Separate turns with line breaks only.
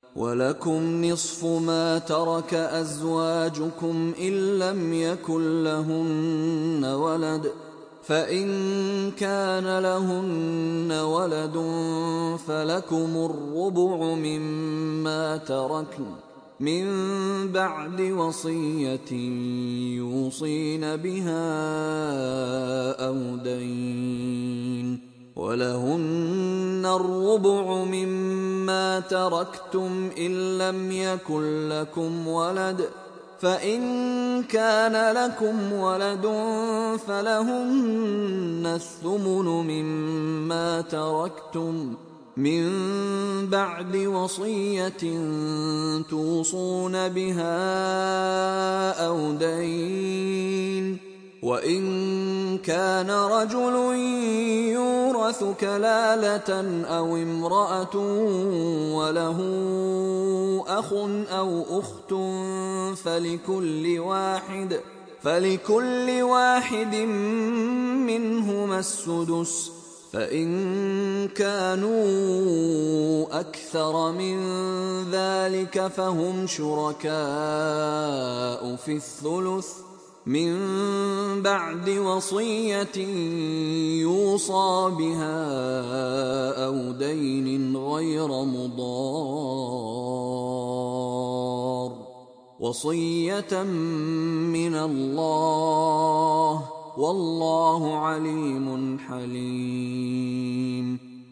ولكم نصف ما ترك أزواجكم إن لم يكن لهن ولد، فإن كان لهن ولد فلكم الربع مما تركن من بعد وصية يوصين بها أو دين، ولهن الربع مما تركتم إن لم يكن لكم ولد، فإن كان لكم ولد فلهن الثمن مما تركتم من بعد وصية توصون بها أو دين، وإن كان رجل يورث كلالة أو امرأة وله أخ أو أخت فلكل واحد منهما السدس، فإن كانوا أكثر من ذلك فهم شركاء في الثلث من بعد وصية يوصى بها أو دين غير مضار، وصية من الله، والله عليم حليم.